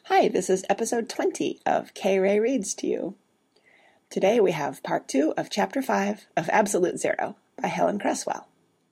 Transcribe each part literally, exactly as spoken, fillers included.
Hi, this is episode twenty of K. Ray Reads to You. Today we have part two of chapter five of Absolute Zero by Helen Cresswell.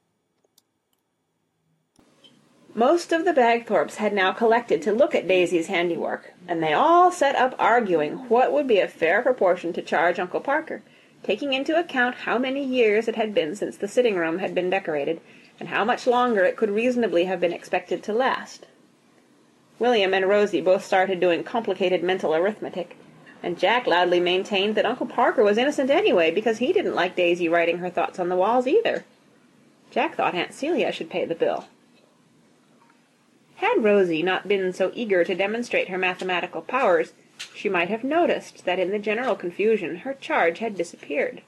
Most of the Bagthorpes had now collected to look at Daisy's handiwork, and they all set up arguing what would be a fair proportion to charge Uncle Parker, taking into account how many years it had been since the sitting-room had been decorated, and how much longer it could reasonably have been expected to last. William and Rosie both started doing complicated mental arithmetic, and Jack loudly maintained that Uncle Parker was innocent anyway, because he didn't like Daisy writing her thoughts on the walls either. Jack thought Aunt Celia should pay the bill. Had Rosie not been so eager to demonstrate her mathematical powers, she might have noticed that in the general confusion her charge had disappeared.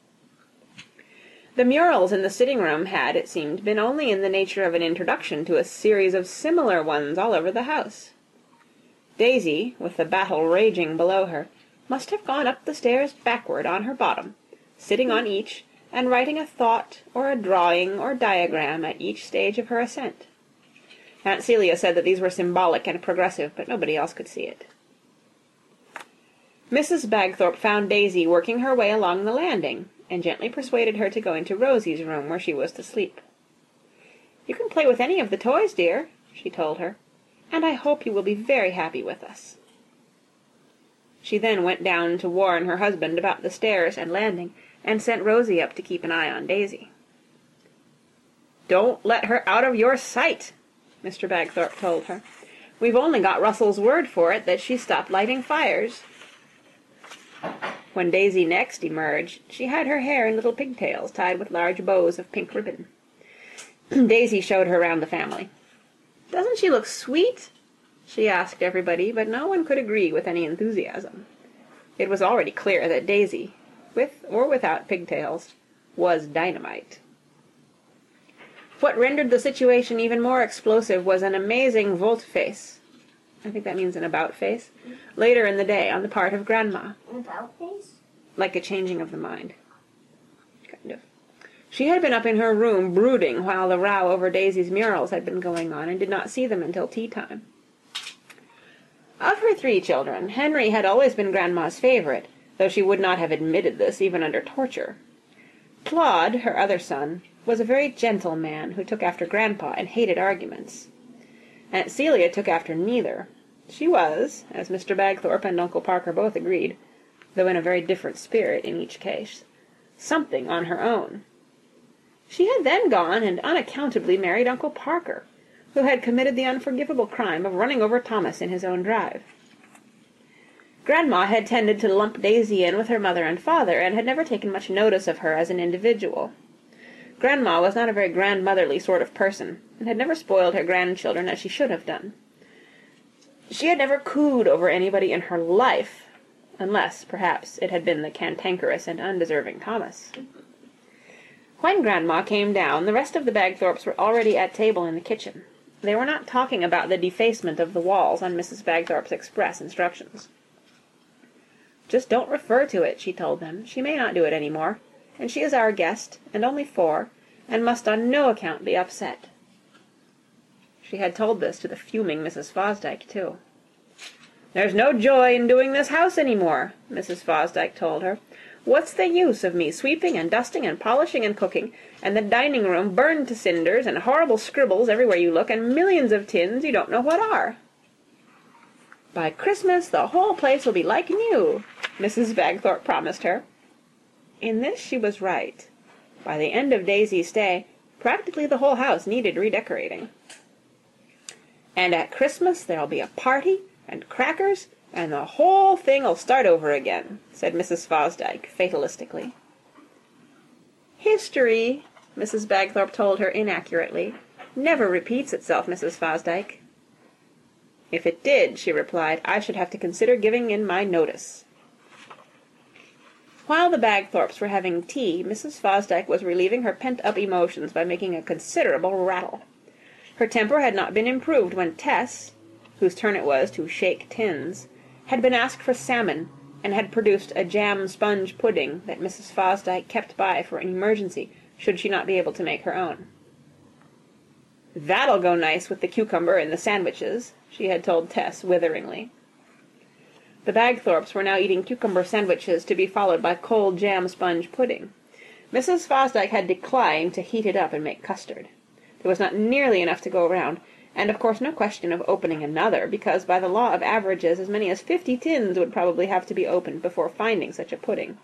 The murals in the sitting-room had, it seemed, been only in the nature of an introduction to a series of similar ones all over the house. Daisy, with the battle raging below her, must have gone up the stairs backward on her bottom, sitting on each, and writing a thought or a drawing or diagram at each stage of her ascent. Aunt Celia said that these were symbolic and progressive, but nobody else could see it. Missus Bagthorpe found Daisy working her way along the landing, and gently persuaded her to go into Rosie's room, where she was to sleep. "You can play with any of the toys, dear," she told her, "and I hope you will be very happy with us." She then went down to warn her husband about the stairs and landing, and sent Rosie up to keep an eye on Daisy. "Don't let her out of your sight," Mister Bagthorpe told her. "We've only got Russell's word for it that she stopped lighting fires." When Daisy next emerged, she had her hair in little pigtails tied with large bows of pink ribbon. Daisy showed her round the family. "Doesn't she look sweet?" she asked everybody, but no one could agree with any enthusiasm. It was already clear that Daisy, with or without pigtails, was dynamite. What rendered the situation even more explosive was an amazing volte-face, I think that means an about-face, later in the day on the part of Grandma. An about-face? Like a changing of the mind. Kind of. She had been up in her room brooding while the row over Daisy's murals had been going on, and did not see them until tea-time. Of her three children, Henry had always been Grandma's favorite, though she would not have admitted this even under torture. Claude, her other son, was a very gentle man who took after Grandpa and hated arguments. Aunt Celia took after neither. She was, as Mister Bagthorpe and Uncle Parker both agreed, though in a very different spirit in each case, something on her own. She had then gone and unaccountably married Uncle Parker, who had committed the unforgivable crime of running over Thomas in his own drive. Grandma had tended to lump Daisy in with her mother and father, and had never taken much notice of her as an individual. Grandma was not a very grandmotherly sort of person, and had never spoiled her grandchildren as she should have done. She had never cooed over anybody in her life, unless, perhaps, it had been the cantankerous and undeserving Thomas. When Grandma came down, the rest of the Bagthorpes were already at table in the kitchen. They were not talking about the defacement of the walls on Missus Bagthorpe's express instructions. "Just don't refer to it," she told them. "She may not do it any more, and she is our guest, and only four, and must on no account be upset." She had told this to the fuming Missus Fosdyke, too. "There's no joy in doing this house any more," Missus Fosdyke told her. "What's the use of me sweeping and dusting and polishing and cooking, and the dining-room burned to cinders, and horrible scribbles everywhere you look, and millions of tins you don't know what are?" "By Christmas the whole place will be like new," Missus Bagthorpe promised her. In this she was right. By the end of Daisy's stay, practically the whole house needed redecorating. "And at Christmas there'll be a party, and crackers, and the whole thing'll start over again," said Missus Fosdyke, fatalistically. "History," Missus Bagthorpe told her inaccurately, "never repeats itself, Missus Fosdyke." "If it did," she replied, "I should have to consider giving in my notice." While the Bagthorpes were having tea, Missus Fosdyke was relieving her pent-up emotions by making a considerable rattle. Her temper had not been improved when Tess, whose turn it was to shake tins, had been asked for salmon, and had produced a jam sponge pudding that Missus Fosdyke kept by for an emergency, should she not be able to make her own. "That'll go nice with the cucumber in the sandwiches," she had told Tess witheringly. The Bagthorpes were now eating cucumber sandwiches, to be followed by cold jam sponge pudding. Missus Fosdyke had declined to heat it up and make custard. There was not nearly enough to go round, and of course no question of opening another, because by the law of averages as many as fifty tins would probably have to be opened before finding such a pudding.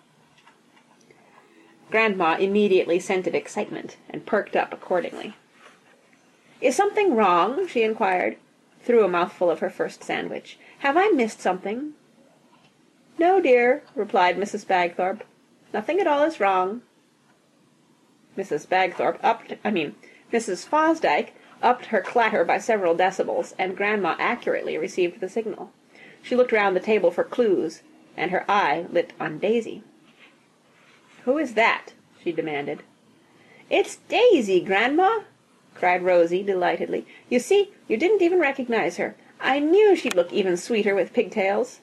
Grandma immediately scented excitement, and perked up accordingly. "Is something wrong?" she inquired, through a mouthful of her first sandwich. "Have I missed something?" "No, dear," replied Missus Bagthorpe. "Nothing at all is wrong." Missus Bagthorpe upped, I mean, Missus Fosdyke upped her clatter by several decibels, and Grandma accurately received the signal. She looked round the table for clues, and her eye lit on Daisy. "Who is that?" she demanded. "It's Daisy, Grandma!" cried Rosie delightedly. "You see, you didn't even recognize her. I knew she'd look even sweeter with pigtails."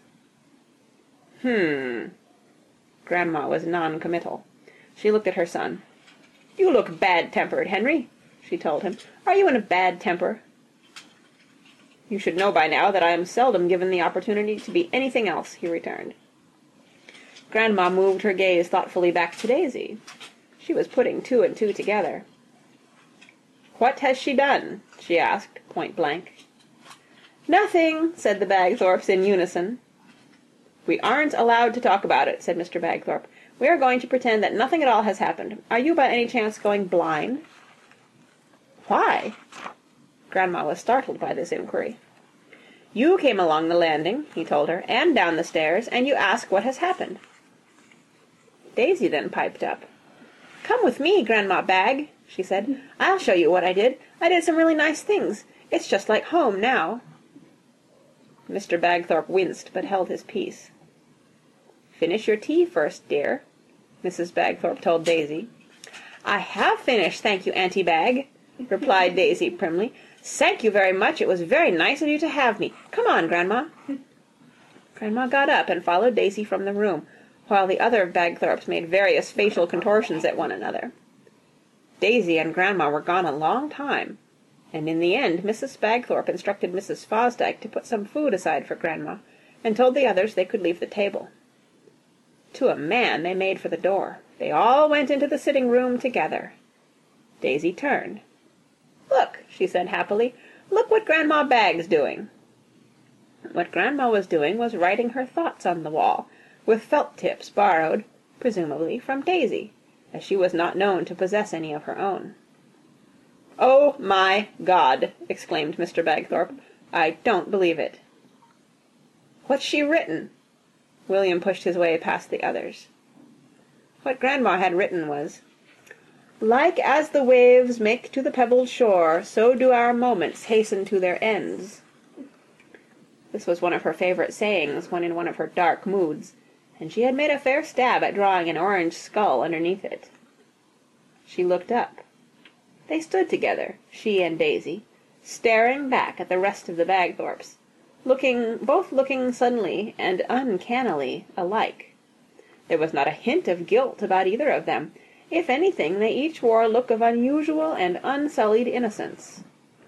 Hmm. Grandma was non-committal. She looked at her son. "You look bad-tempered, Henry," she told him. "Are you in a bad temper?" "You should know by now that I am seldom given the opportunity to be anything else," he returned. Grandma moved her gaze thoughtfully back to Daisy. She was putting two and two together. "What has she done?" she asked, point blank. "Nothing," said the Bagthorpes in unison. "We aren't allowed to talk about it," said Mister Bagthorpe. "We are going to pretend that nothing at all has happened. Are you by any chance going blind?" "Why?" Grandma was startled by this inquiry. "You came along the landing," he told her, "and down the stairs, and you ask what has happened." Daisy then piped up. "Come with me, Grandma Bag," she said. "I'll show you what I did. I did some really nice things. It's just like home now." Mister Bagthorpe winced, but held his peace. "Finish your tea first, dear," Missus Bagthorpe told Daisy. "I have finished, thank you, Auntie Bag," replied Daisy primly. "Thank you very much. It was very nice of you to have me. Come on, Grandma." Grandma got up and followed Daisy from the room, while the other Bagthorpes made various facial contortions at one another. Daisy and Grandma were gone a long time, and in the end Missus Bagthorpe instructed Missus Fosdyke to put some food aside for Grandma, and told the others they could leave the table. To a man they made for the door. They all went into the sitting-room together. Daisy turned. "Look," she said happily. "Look what Grandma Bag's doing." What Grandma was doing was writing her thoughts on the wall, with felt tips borrowed, presumably, from Daisy, as she was not known to possess any of her own. "Oh, my God!" exclaimed Mister Bagthorpe. "I don't believe it." "What's she written?" William pushed his way past the others. What Grandma had written was, "Like as the waves make to the pebbled shore, so do our moments hasten to their ends." This was one of her favorite sayings when in one of her dark moods, and she had made a fair stab at drawing an orange skull underneath it. She looked up. They stood together, she and Daisy, staring back at the rest of the Bagthorpes, looking, both looking suddenly and uncannily alike. There was not a hint of guilt about either of them. If anything, they each wore a look of unusual and unsullied innocence.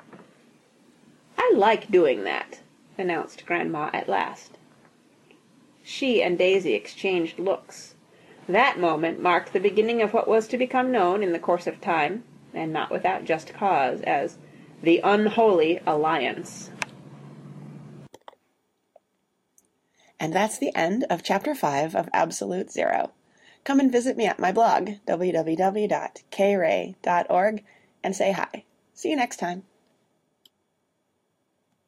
"I like doing that," announced Grandma at last. She and Daisy exchanged looks. That moment marked the beginning of what was to become known in the course of time, and not without just cause, as the Unholy Alliance. And that's the end of Chapter five of Absolute Zero. Come and visit me at my blog, w w w dot k ray dot org, and say hi. See you next time.